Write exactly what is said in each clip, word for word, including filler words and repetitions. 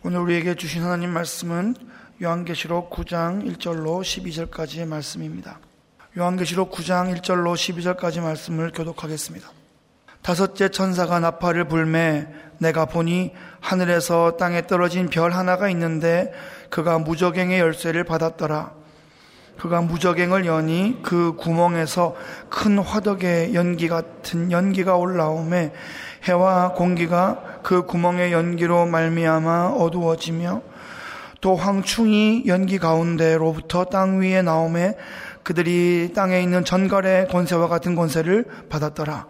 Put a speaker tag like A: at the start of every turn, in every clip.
A: 오늘 우리에게 주신 하나님 말씀은 요한계시록 구 장 일 절로 십이 절까지의 말씀입니다. 요한계시록 구 장 일 절로 십이 절까지 말씀을 교독하겠습니다. 다섯째 천사가 나팔을 불매 내가 보니 하늘에서 땅에 떨어진 별 하나가 있는데 그가 무저갱의 열쇠를 받았더라. 그가 무저갱을 여니 그 구멍에서 큰 화덕의 연기 같은 연기가 올라오매 해와 공기가 그 구멍의 연기로 말미암아 어두워지며 또 황충이 연기 가운데로부터 땅 위에 나오매 그들이 땅에 있는 전갈의 권세와 같은 권세를 받았더라.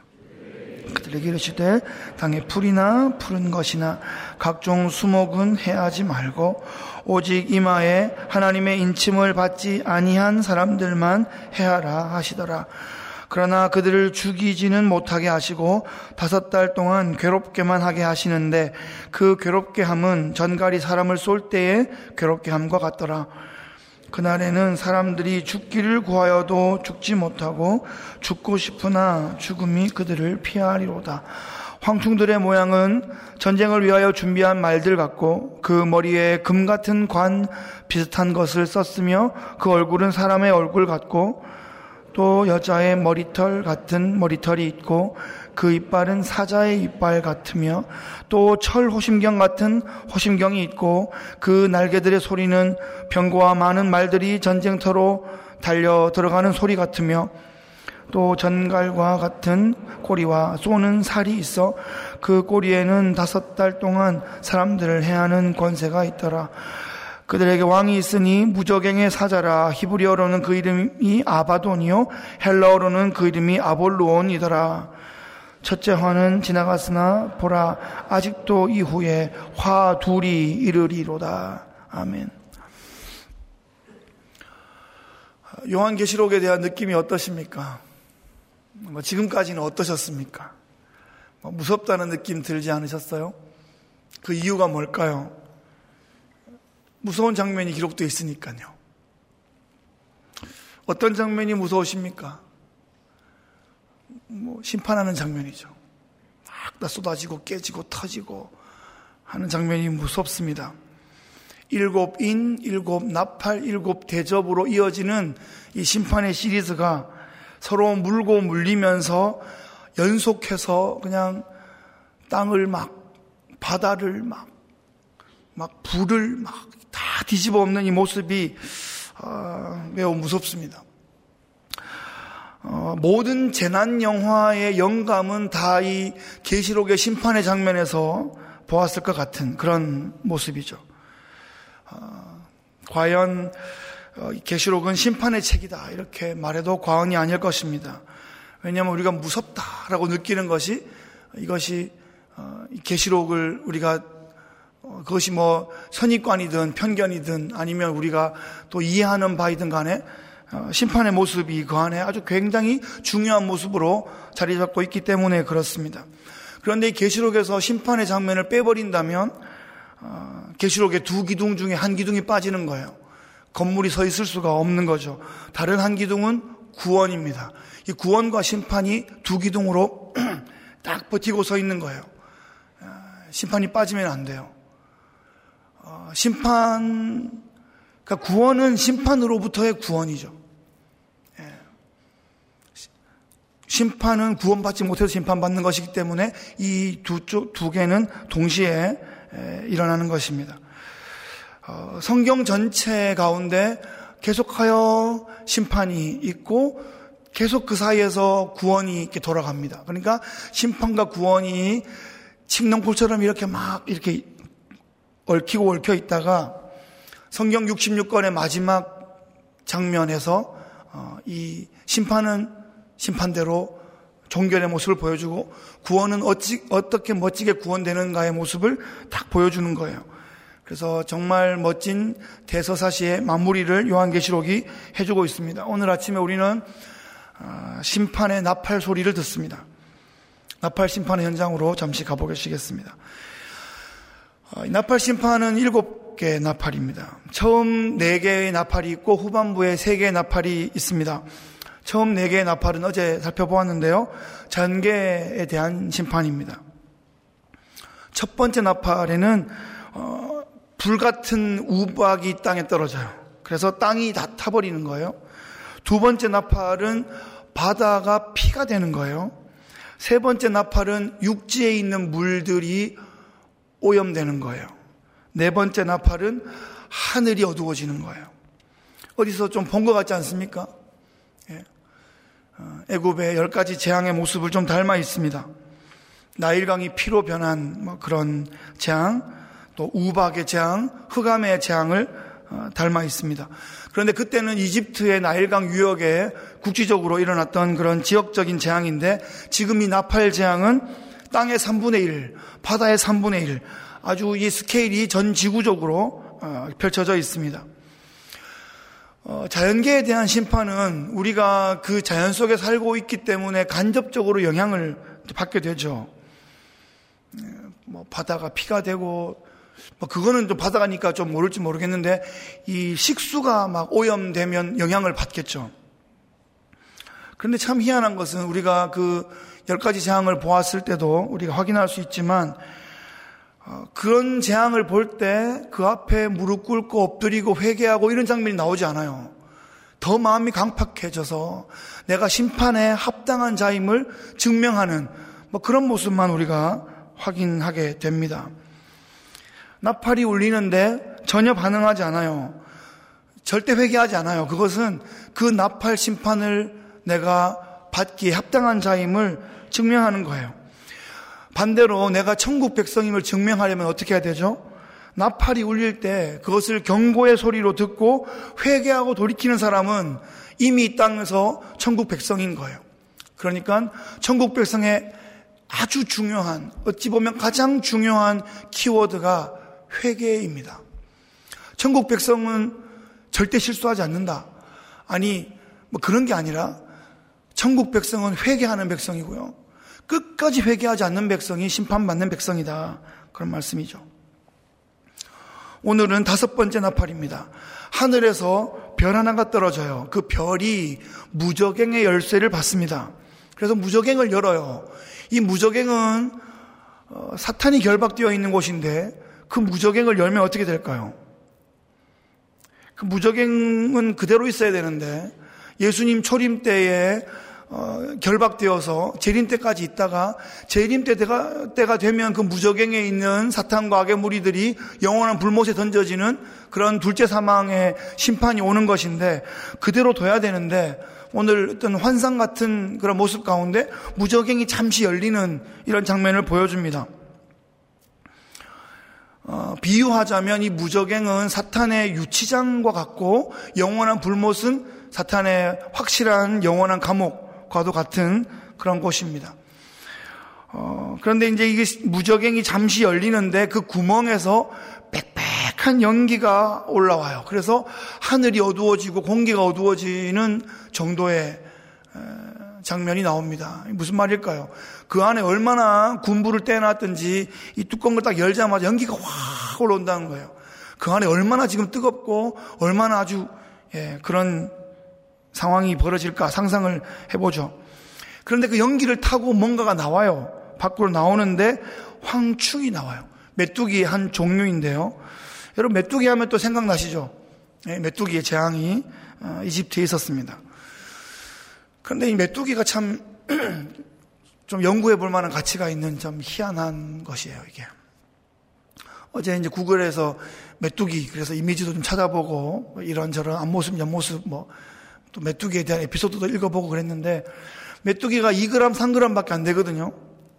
A: 그들에게 이르시되 땅의 풀이나 푸른 것이나 각종 수목은 해하지 말고 오직 이마에 하나님의 인침을 받지 아니한 사람들만 해하라 하시더라. 그러나 그들을 죽이지는 못하게 하시고 다섯 달 동안 괴롭게만 하게 하시는데 그 괴롭게 함은 전갈이 사람을 쏠 때에 괴롭게 함과 같더라. 그날에는 사람들이 죽기를 구하여도 죽지 못하고 죽고 싶으나 죽음이 그들을 피하리로다. 황충들의 모양은 전쟁을 위하여 준비한 말들 같고 그 머리에 금 같은 관 비슷한 것을 썼으며 그 얼굴은 사람의 얼굴 같고 또 여자의 머리털 같은 머리털이 있고 그 이빨은 사자의 이빨 같으며 또 철 호심경 같은 호심경이 있고 그 날개들의 소리는 병거와 많은 말들이 전쟁터로 달려 들어가는 소리 같으며 또 전갈과 같은 꼬리와 쏘는 살이 있어 그 꼬리에는 다섯 달 동안 사람들을 해하는 권세가 있더라. 그들에게 왕이 있으니 무저갱의 사자라. 히브리어로는 그 이름이 아바돈이요 헬라어로는 그 이름이 아볼루온이더라. 첫째 화는 지나갔으나 보라 아직도 이후에 화 둘이 이르리로다. 아멘. 요한계시록에 대한 느낌이 어떠십니까? 뭐 지금까지는 어떠셨습니까? 뭐 무섭다는 느낌 들지 않으셨어요? 그 이유가 뭘까요? 무서운 장면이 기록되어 있으니까요. 어떤 장면이 무서우십니까? 뭐 심판하는 장면이죠. 막 다 쏟아지고 깨지고 터지고 하는 장면이 무섭습니다. 일곱 인, 일곱 나팔, 일곱 대접으로 이어지는 이 심판의 시리즈가 서로 물고 물리면서 연속해서 그냥 땅을 막 바다를 막 막 불을 막 다 뒤집어 엎는 이 모습이 어, 매우 무섭습니다. 어, 모든 재난 영화의 영감은 다 이 계시록의 심판의 장면에서 보았을 것 같은 그런 모습이죠. 어, 과연 어, 계시록은 심판의 책이다 이렇게 말해도 과언이 아닐 것입니다. 왜냐하면 우리가 무섭다라고 느끼는 것이 이것이 어, 계시록을 우리가 어, 그것이 뭐 선입관이든 편견이든 아니면 우리가 또 이해하는 바이든 간에 어, 심판의 모습이 그 안에 아주 굉장히 중요한 모습으로 자리 잡고 있기 때문에 그렇습니다. 그런데 이 계시록에서 심판의 장면을 빼버린다면 어, 계시록의 두 기둥 중에 한 기둥이 빠지는 거예요. 건물이 서 있을 수가 없는 거죠. 다른 한 기둥은 구원입니다. 이 구원과 심판이 두 기둥으로 딱 버티고 서 있는 거예요. 어, 심판이 빠지면 안 돼요. 어, 심판, 그러니까 구원은 심판으로부터의 구원이죠. 예. 심판은 구원받지 못해서 심판받는 것이기 때문에 이 두 쪽, 두 개는 동시에 에, 일어나는 것입니다. 어, 성경 전체 가운데 계속하여 심판이 있고 계속 그 사이에서 구원이 이렇게 돌아갑니다. 그러니까 심판과 구원이 칡농풀처럼 이렇게 막 이렇게 얽히고 얽혀 있다가 성경 육십육 권의 마지막 장면에서 이 심판은 심판대로 종결의 모습을 보여주고 구원은 어찌, 어떻게 멋지게 구원되는가의 모습을 딱 보여주는 거예요. 그래서 정말 멋진 대서사시의 마무리를 요한계시록이 해주고 있습니다. 오늘 아침에 우리는 심판의 나팔 소리를 듣습니다. 나팔 심판의 현장으로 잠시 가보시겠습니다. 나팔 심판은 일곱 개의 나팔입니다. 처음 네 개의 나팔이 있고 후반부에 세 개의 나팔이 있습니다. 처음 네 개의 나팔은 어제 살펴보았는데요. 전개에 대한 심판입니다. 첫 번째 나팔에는 어, 불같은 우박이 땅에 떨어져요. 그래서 땅이 다 타버리는 거예요. 두 번째 나팔은 바다가 피가 되는 거예요. 세 번째 나팔은 육지에 있는 물들이 오염되는 거예요. 네 번째 나팔은 하늘이 어두워지는 거예요. 어디서 좀 본 것 같지 않습니까? 예. 애굽의 열 가지 재앙의 모습을 좀 닮아 있습니다. 나일강이 피로 변한 뭐 그런 재앙, 또 우박의 재앙, 흑암의 재앙을 닮아 있습니다. 그런데 그때는 이집트의 나일강 유역에 국지적으로 일어났던 그런 지역적인 재앙인데, 지금 이 나팔 재앙은 땅의 삼분의 일, 바다의 삼분의 일, 아주 이 스케일이 전 지구적으로 펼쳐져 있습니다. 어, 자연계에 대한 심판은 우리가 그 자연 속에 살고 있기 때문에 간접적으로 영향을 받게 되죠. 뭐 바다가 피가 되고, 뭐 그거는 좀 바다가니까 좀 모를지 모르겠는데, 이 식수가 막 오염되면 영향을 받겠죠. 그런데 참 희한한 것은 우리가 그 열 가지 재앙을 보았을 때도 우리가 확인할 수 있지만, 어, 그런 재앙을 볼 때 그 앞에 무릎 꿇고 엎드리고 회개하고 이런 장면이 나오지 않아요. 더 마음이 강팍해져서 내가 심판에 합당한 자임을 증명하는 뭐 그런 모습만 우리가 확인하게 됩니다. 나팔이 울리는데 전혀 반응하지 않아요. 절대 회개하지 않아요. 그것은 그 나팔 심판을 내가 받기에 합당한 자임을 증명하는 거예요. 반대로 내가 천국 백성임을 증명하려면 어떻게 해야 되죠? 나팔이 울릴 때 그것을 경고의 소리로 듣고 회개하고 돌이키는 사람은 이미 이 땅에서 천국 백성인 거예요. 그러니까 천국 백성의 아주 중요한, 어찌 보면 가장 중요한 키워드가 회개입니다. 천국 백성은 절대 실수하지 않는다. 아니, 뭐 그런 게 아니라 천국 백성은 회개하는 백성이고요. 끝까지 회개하지 않는 백성이 심판받는 백성이다. 그런 말씀이죠. 오늘은 다섯 번째 나팔입니다. 하늘에서 별 하나가 떨어져요. 그 별이 무저갱의 열쇠를 받습니다. 그래서 무저갱을 열어요. 이 무저갱은 사탄이 결박되어 있는 곳인데, 그 무저갱을 열면 어떻게 될까요? 그 무저갱은 그대로 있어야 되는데, 예수님 초림 때에 어, 결박되어서 재림 때까지 있다가 재림 때가, 때가 되면 그 무저갱에 있는 사탄과 악의 무리들이 영원한 불못에 던져지는 그런 둘째 사망의 심판이 오는 것인데, 그대로 둬야 되는데, 오늘 어떤 환상 같은 그런 모습 가운데 무저갱이 잠시 열리는 이런 장면을 보여줍니다. 어, 비유하자면 이 무저갱은 사탄의 유치장과 같고, 영원한 불못은 사탄의 확실한 영원한 감옥과도 같은 그런 곳입니다. 어, 그런데 이제 이게 무저갱이 잠시 열리는데 그 구멍에서 빽빽한 연기가 올라와요. 그래서 하늘이 어두워지고 공기가 어두워지는 정도의 장면이 나옵니다. 무슨 말일까요? 그 안에 얼마나 군부를 떼놨든지 이 뚜껑을 딱 열자마자 연기가 확 올라온다는 거예요. 그 안에 얼마나 지금 뜨겁고 얼마나 아주 예, 그런 상황이 벌어질까 상상을 해보죠. 그런데 그 연기를 타고 뭔가가 나와요. 밖으로 나오는데 황충이 나와요. 메뚜기의 한 종류인데요. 여러분, 메뚜기 하면 또 생각나시죠? 예, 메뚜기의 재앙이 어, 이집트에 있었습니다. 그런데 이 메뚜기가 참 좀 연구해 볼 만한 가치가 있는 좀 희한한 것이에요, 이게. 어제 이제 구글에서 메뚜기, 그래서 이미지도 좀 찾아보고, 뭐 이런저런 앞모습, 옆모습, 뭐, 또 메뚜기에 대한 에피소드도 읽어보고 그랬는데, 메뚜기가 이 그램, 삼 그램 밖에 안 되거든요.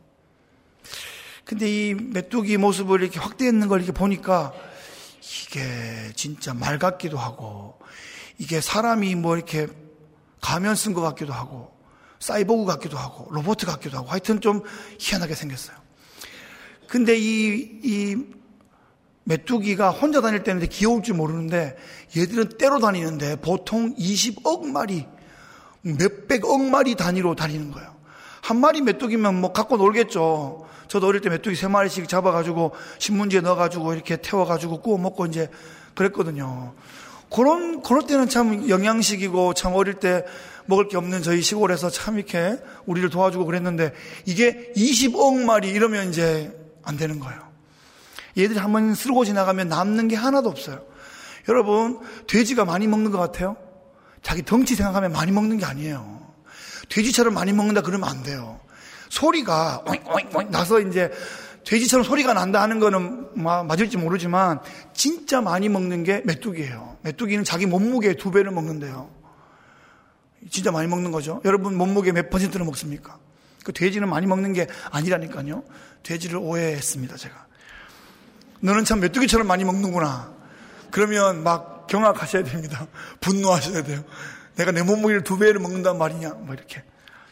A: 근데 이 메뚜기 모습을 이렇게 확대했는 걸 이렇게 보니까, 이게 진짜 말 같기도 하고, 이게 사람이 뭐 이렇게 가면 쓴 것 같기도 하고, 사이보그 같기도 하고, 로봇 같기도 하고, 하여튼 좀 희한하게 생겼어요. 근데 이, 이 메뚜기가 혼자 다닐 때는 귀여울 줄 모르는데, 얘들은 떼로 다니는데 보통 이십억 마리, 몇백억 마리 단위로 다니는 거예요. 한 마리 메뚜기면 뭐 갖고 놀겠죠. 저도 어릴 때 메뚜기 세 마리씩 잡아가지고 신문지에 넣어가지고 이렇게 태워가지고 구워 먹고 이제 그랬거든요. 그런, 그럴 때는 참 영양식이고 참 어릴 때 먹을 게 없는 저희 시골에서 참 이렇게 우리를 도와주고 그랬는데, 이게 이십억 마리 이러면 이제 안 되는 거예요. 얘들이 한번 쓸고 지나가면 남는 게 하나도 없어요. 여러분, 돼지가 많이 먹는 것 같아요? 자기 덩치 생각하면 많이 먹는 게 아니에요. 돼지처럼 많이 먹는다 그러면 안 돼요. 소리가 오잉 오잉 오잉 나서 이제 돼지처럼 소리가 난다 하는 거는 맞을지 모르지만 진짜 많이 먹는 게 메뚜기예요. 메뚜기는 자기 몸무게의 두 배를 먹는데요. 진짜 많이 먹는 거죠. 여러분 몸무게 몇 퍼센트를 먹습니까? 그 돼지는 많이 먹는 게 아니라니까요. 돼지를 오해했습니다, 제가. 너는 참 메뚜기처럼 많이 먹는구나. 그러면 막 경악하셔야 됩니다. 분노하셔야 돼요. 내가 내 몸무게를 두 배를 먹는단 말이냐, 뭐 이렇게.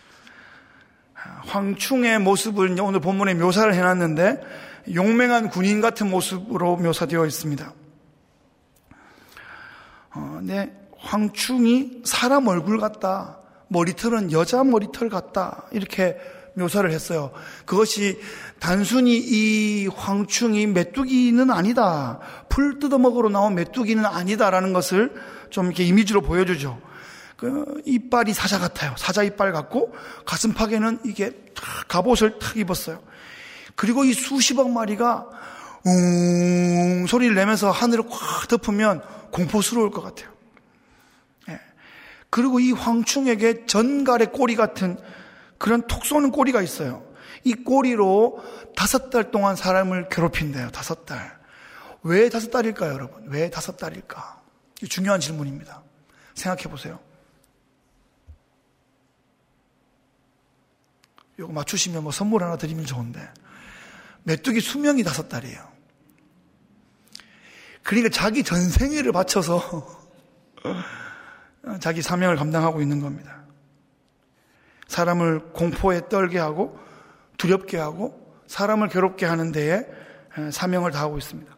A: 황충의 모습을 오늘 본문에 묘사를 해놨는데 용맹한 군인 같은 모습으로 묘사되어 있습니다. 어, 네, 황충이 사람 얼굴 같다, 머리털은 여자 머리털 같다, 이렇게 묘사를 했어요. 그것이 단순히 이 황충이 메뚜기는 아니다, 풀 뜯어먹으러 나온 메뚜기는 아니다라는 것을 좀 이렇게 이미지로 보여주죠. 그 이빨이 사자 같아요. 사자 이빨 같고 가슴팍에는 이게 갑옷을 탁 입었어요. 그리고 이 수십억 마리가 웅 소리를 내면서 하늘을 꽉 덮으면 공포스러울 것 같아요. 예. 그리고 이 황충에게 전갈의 꼬리 같은 그런 톡 쏘는 꼬리가 있어요. 이 꼬리로 다섯 달 동안 사람을 괴롭힌대요. 다섯 달. 왜 다섯 달일까요, 여러분? 왜 다섯 달일까? 중요한 질문입니다. 생각해 보세요. 이거 맞추시면 뭐 선물 하나 드리면 좋은데, 메뚜기 수명이 다섯 달이에요. 그러니까 자기 전생애를 바쳐서 자기 사명을 감당하고 있는 겁니다. 사람을 공포에 떨게 하고 두렵게 하고 사람을 괴롭게 하는 데에 사명을 다하고 있습니다.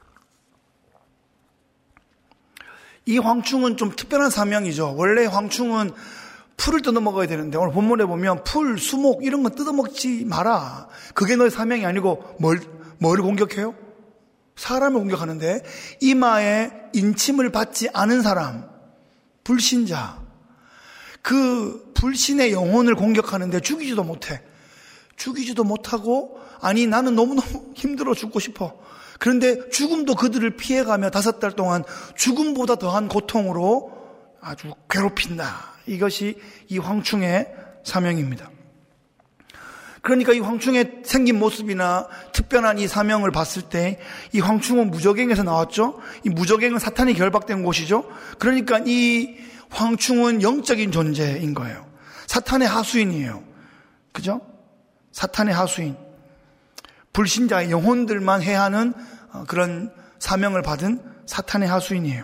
A: 이 황충은 좀 특별한 사명이죠. 원래 황충은 풀을 뜯어먹어야 되는데 오늘 본문에 보면 풀, 수목 이런 거 뜯어먹지 마라. 그게 너의 사명이 아니고 뭘, 뭘 공격해요? 사람을 공격하는데 이마에 인침을 받지 않은 사람, 불신자, 그 불신의 영혼을 공격하는데 죽이지도 못해. 죽이지도 못하고 아니 나는 너무너무 힘들어 죽고 싶어. 그런데 죽음도 그들을 피해가며 다섯 달 동안 죽음보다 더한 고통으로 아주 괴롭힌다. 이것이 이 황충의 사명입니다. 그러니까 이 황충의 생긴 모습이나 특별한 이 사명을 봤을 때 이 황충은 무저갱에서 나왔죠. 이 무저갱은 사탄이 결박된 곳이죠. 그러니까 이 황충은 영적인 존재인 거예요. 사탄의 하수인이에요. 그죠? 사탄의 하수인. 불신자의 영혼들만 해하는 그런 사명을 받은 사탄의 하수인이에요.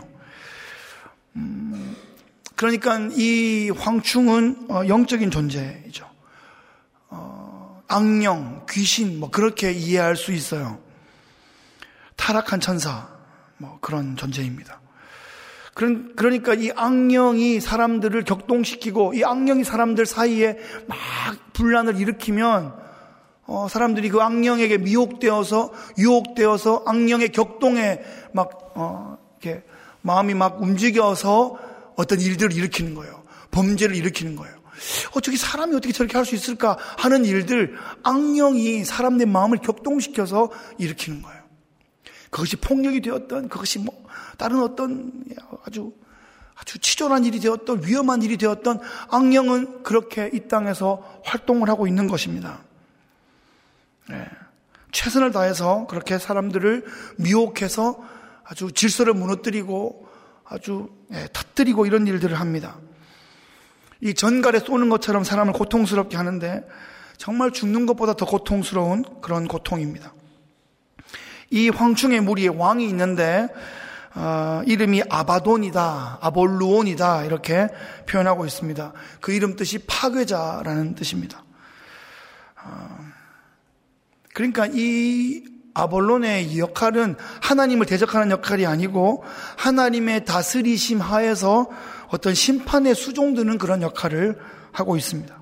A: 음, 그러니까 이 황충은 영적인 존재이죠. 어, 악령, 귀신 뭐 그렇게 이해할 수 있어요. 타락한 천사 뭐 그런 존재입니다. 그러니까 이 악령이 사람들을 격동시키고 이 악령이 사람들 사이에 막 분란을 일으키면 어, 사람들이 그 악령에게 미혹되어서 유혹되어서 악령의 격동에 막 어, 이렇게 마음이 막 움직여서 어떤 일들을 일으키는 거예요. 범죄를 일으키는 거예요. 어떻게 사람이 어떻게 저렇게 할 수 있을까 하는 일들, 악령이 사람의 마음을 격동시켜서 일으키는 거예요. 그것이 폭력이 되었던, 그것이 뭐 다른 어떤 아주 아주 치졸한 일이 되었던, 위험한 일이 되었던, 악령은 그렇게 이 땅에서 활동을 하고 있는 것입니다. 네. 최선을 다해서 그렇게 사람들을 미혹해서 아주 질서를 무너뜨리고 아주 예, 터뜨리고 이런 일들을 합니다. 이 전갈에 쏘는 것처럼 사람을 고통스럽게 하는데 정말 죽는 것보다 더 고통스러운 그런 고통입니다. 이 황충의 무리에 왕이 있는데 어, 이름이 아바돈이다, 아볼루온이다 이렇게 표현하고 있습니다. 그 이름 뜻이 파괴자라는 뜻입니다. 어, 그러니까 이 아볼론의 역할은 하나님을 대적하는 역할이 아니고 하나님의 다스리심 하에서 어떤 심판에 수종드는 그런 역할을 하고 있습니다.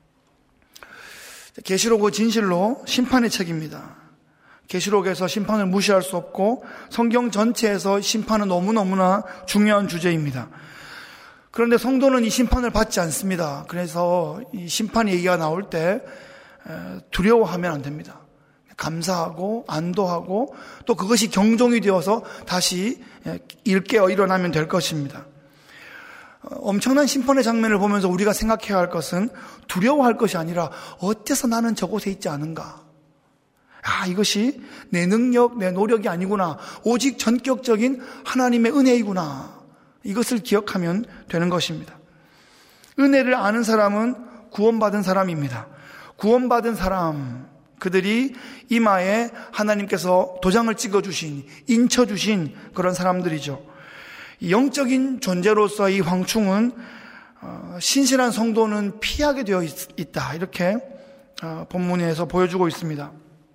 A: 계시록은 진실로 심판의 책입니다. 계시록에서 심판을 무시할 수 없고 성경 전체에서 심판은 너무너무나 중요한 주제입니다. 그런데 성도는 이 심판을 받지 않습니다. 그래서 이 심판 얘기가 나올 때 두려워하면 안 됩니다. 감사하고 안도하고 또 그것이 경종이 되어서 다시 일깨어 일어나면 될 것입니다. 엄청난 심판의 장면을 보면서 우리가 생각해야 할 것은 두려워할 것이 아니라 어째서 나는 저곳에 있지 않은가? 아, 이것이 내 능력, 내 노력이 아니구나. 오직 전격적인 하나님의 은혜이구나. 이것을 기억하면 되는 것입니다. 은혜를 아는 사람은 구원받은 사람입니다. 구원받은 사람, 그들이 이마에 하나님께서 도장을 찍어주신, 인쳐주신 그런 사람들이죠. 영적인 존재로서 이 황충은 신실한 성도는 피하게 되어 있다. 이렇게 본문에서 보여주고 있습니다.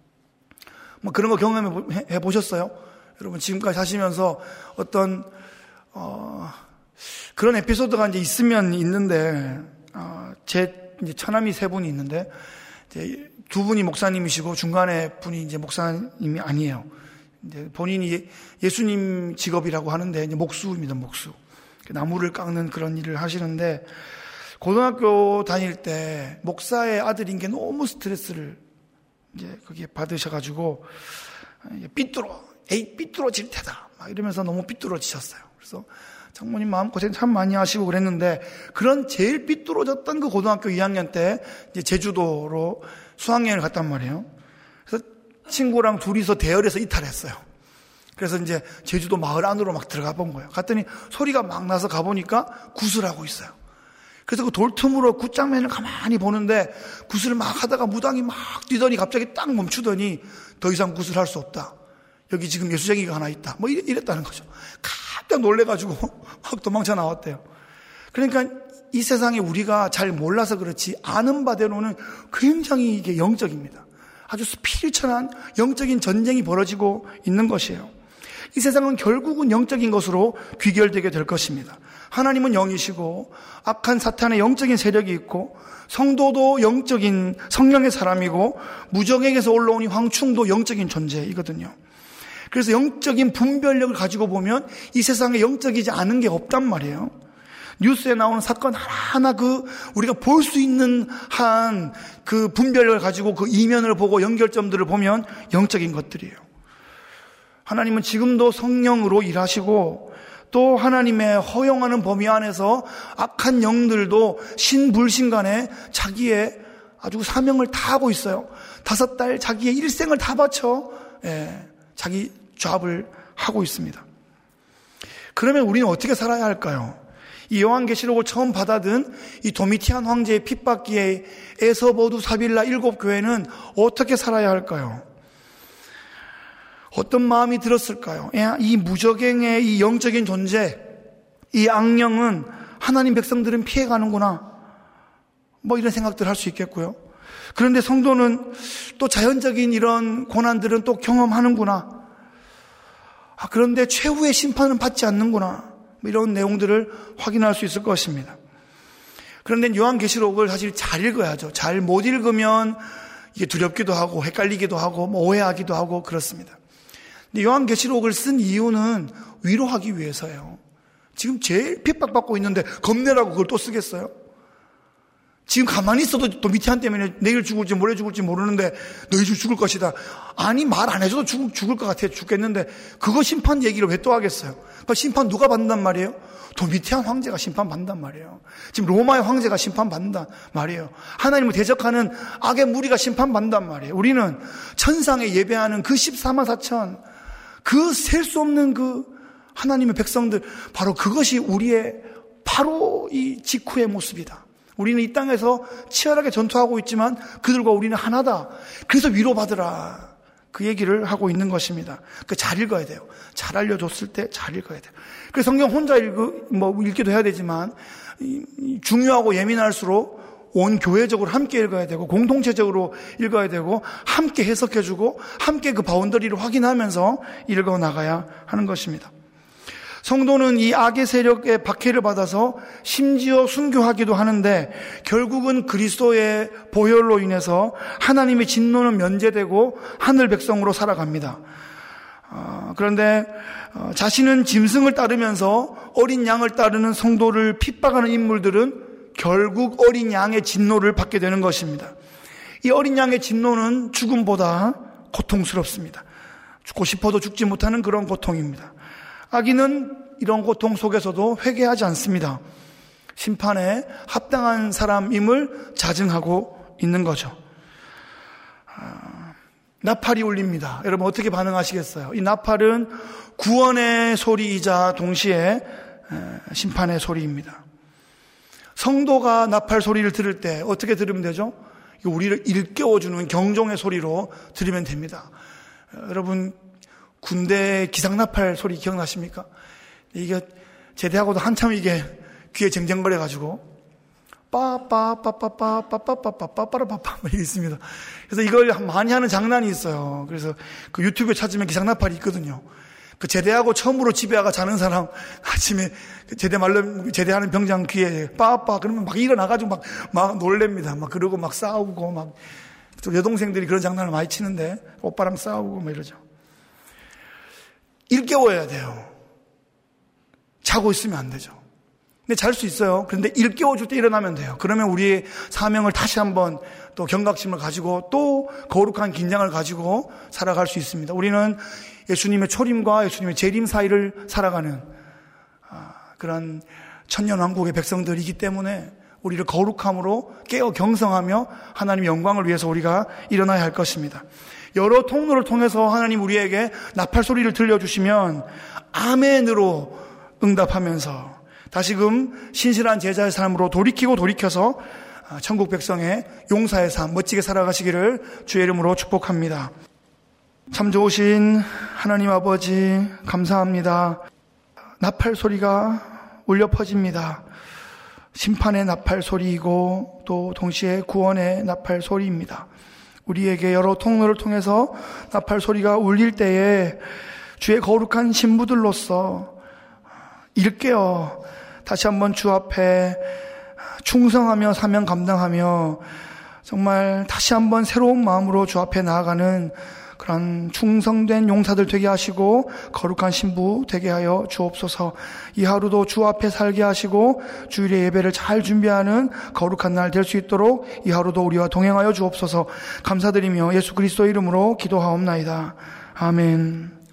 A: 뭐 그런 거 경험해 보셨어요? 여러분 지금까지 사시면서 어떤 어, 그런 에피소드가 이제 있으면 있는데 어, 제 이제 처남이 세 분이 있는데 이제 두 분이 목사님이시고 중간에 분이 이제 목사님이 아니에요. 이제 본인이 예수님 직업이라고 하는데 이제 목수입니다, 목수. 나무를 깎는 그런 일을 하시는데 고등학교 다닐 때 목사의 아들인 게 너무 스트레스를 이제 거기에 받으셔가지고 삐뚤어, 에이 삐뚤어질 테다 막 이러면서 너무 삐뚤어지셨어요. 그래서 장모님 마음고생 참 많이 하시고 그랬는데 그런 제일 삐뚤어졌던 그 고등학교 이 학년 때 이제 제주도로 수학여행을 갔단 말이에요. 그래서 친구랑 둘이서 대열에서 이탈했어요. 그래서 이제 제주도 마을 안으로 막 들어가 본 거예요. 갔더니 소리가 막 나서 가보니까 굿을 하고 있어요. 그래서 그 돌틈으로 굿장면을 가만히 보는데 굿을 막 하다가 무당이 막 뛰더니 갑자기 딱 멈추더니 더 이상 굿을 할 수 없다. 여기 지금 예수쟁이가 하나 있다. 뭐 이랬다는 거죠. 깜짝 놀래가지고 막 도망쳐 나왔대요. 그러니까 이 세상에 우리가 잘 몰라서 그렇지 아는 바대로는 굉장히 이게 영적입니다. 아주 스피리처한 영적인 전쟁이 벌어지고 있는 것이에요. 이 세상은 결국은 영적인 것으로 귀결되게 될 것입니다. 하나님은 영이시고 악한 사탄의 영적인 세력이 있고 성도도 영적인 성령의 사람이고 무정에게서 올라온 이 황충도 영적인 존재이거든요. 그래서 영적인 분별력을 가지고 보면 이 세상에 영적이지 않은 게 없단 말이에요. 뉴스에 나오는 사건 하나하나 그 우리가 볼 수 있는 한 그 분별력을 가지고 그 이면을 보고 연결점들을 보면 영적인 것들이에요. 하나님은 지금도 성령으로 일하시고 또 하나님의 허용하는 범위 안에서 악한 영들도 신불신간에 자기의 아주 사명을 다 하고 있어요. 다섯 달 자기의 일생을 다 바쳐 예, 자기 잡을 하고 있습니다. 그러면 우리는 어떻게 살아야 할까요? 이 요한계시록을 처음 받아든 이 도미티안 황제의 핍박기에 에서보두 사빌라 일곱 교회는 어떻게 살아야 할까요? 어떤 마음이 들었을까요? 이 무적행의 이 영적인 존재, 이 악령은 하나님 백성들은 피해가는구나. 뭐 이런 생각들 할 수 있겠고요. 그런데 성도는 또 자연적인 이런 고난들은 또 경험하는구나. 아, 그런데 최후의 심판은 받지 않는구나. 이런 내용들을 확인할 수 있을 것입니다. 그런데 요한계시록을 사실 잘 읽어야죠. 잘 못 읽으면 이게 두렵기도 하고 헷갈리기도 하고 뭐 오해하기도 하고 그렇습니다. 근데 요한계시록을 쓴 이유는 위로하기 위해서예요. 지금 제일 핍박받고 있는데 겁내라고 그걸 또 쓰겠어요? 지금 가만히 있어도 또 미티안 때문에 내일 죽을지 모레 죽을지 모르는데 너희 집 죽을 것이다. 아니 말 안 해줘도 죽, 죽을 것 같아 죽겠는데 그거 심판 얘기를 왜 또 하겠어요? 그러니까 심판 누가 받는단 말이에요? 도미티안 황제가 심판받는단 말이에요. 지금 로마의 황제가 심판받는단 말이에요. 하나님을 대적하는 악의 무리가 심판받는단 말이에요. 우리는 천상에 예배하는 그 십사만 사천 그 셀 수 없는 그 하나님의 백성들 바로 그것이 우리의 바로 이 직후의 모습이다. 우리는 이 땅에서 치열하게 전투하고 있지만 그들과 우리는 하나다. 그래서 위로받으라. 그 얘기를 하고 있는 것입니다. 그 잘 읽어야 돼요. 잘 알려줬을 때 잘 읽어야 돼요. 그래서 성경 혼자 읽, 뭐 읽기도 해야 되지만 중요하고 예민할수록 온 교회적으로 함께 읽어야 되고 공동체적으로 읽어야 되고 함께 해석해주고 함께 그 바운더리를 확인하면서 읽어 나가야 하는 것입니다. 성도는 이 악의 세력의 박해를 받아서 심지어 순교하기도 하는데 결국은 그리스도의 보혈로 인해서 하나님의 진노는 면제되고 하늘 백성으로 살아갑니다. 어, 그런데 어, 자신은 짐승을 따르면서 어린 양을 따르는 성도를 핍박하는 인물들은 결국 어린 양의 진노를 받게 되는 것입니다. 이 어린 양의 진노는 죽음보다 고통스럽습니다. 죽고 싶어도 죽지 못하는 그런 고통입니다. 악인은 이런 고통 속에서도 회개하지 않습니다. 심판에 합당한 사람임을 자증하고 있는 거죠. 아, 나팔이 울립니다. 여러분 어떻게 반응하시겠어요? 이 나팔은 구원의 소리이자 동시에 심판의 소리입니다. 성도가 나팔 소리를 들을 때 어떻게 들으면 되죠? 우리를 일깨워주는 경종의 소리로 들으면 됩니다. 여러분 군대 기상나팔 소리 기억나십니까? 이게 제대하고도 한참 이게 귀에 쟁쟁거려가지고 빠빠빠빠빠빠빠빠빠빠빠빠빠 이게 있습니다. 그래서 이걸 많이 하는 장난이 있어요. 그래서 그 유튜브에 찾으면 기상나팔이 있거든요. 그 제대하고 처음으로 집에 와가 자는 사람 아침에 제대 말로 제대하는 병장 귀에 빠빠 그러면 막 일어나가지고 막 막 놀랍니다. 막 그러고 막 싸우고 막 또 여동생들이 그런 장난을 많이 치는데 오빠랑 싸우고 막 이러죠. 일깨워야 돼요. 자고 있으면 안 되죠. 근데 잘 수 있어요. 그런데 일깨워줄 때 일어나면 돼요. 그러면 우리의 사명을 다시 한번 또 경각심을 가지고 또 거룩한 긴장을 가지고 살아갈 수 있습니다. 우리는 예수님의 초림과 예수님의 재림 사이를 살아가는 그런 천년왕국의 백성들이기 때문에 우리를 거룩함으로 깨어 경성하며 하나님의 영광을 위해서 우리가 일어나야 할 것입니다. 여러 통로를 통해서 하나님 우리에게 나팔 소리를 들려주시면 아멘으로 응답하면서 다시금 신실한 제자의 삶으로 돌이키고 돌이켜서 천국 백성의 용사의 삶 멋지게 살아가시기를 주의 이름으로 축복합니다. 참 좋으신 하나님 아버지 감사합니다. 나팔 소리가 울려 퍼집니다. 심판의 나팔 소리이고 또 동시에 구원의 나팔 소리입니다. 우리에게 여러 통로를 통해서 나팔 소리가 울릴 때에 주의 거룩한 신부들로서 일깨어 다시 한번 주 앞에 충성하며 사명 감당하며 정말 다시 한번 새로운 마음으로 주 앞에 나아가는 그런 충성된 용사들 되게 하시고 거룩한 신부 되게 하여 주옵소서. 이 하루도 주 앞에 살게 하시고 주일의 예배를 잘 준비하는 거룩한 날 될 수 있도록 이 하루도 우리와 동행하여 주옵소서. 감사드리며 예수 그리스도 이름으로 기도하옵나이다. 아멘.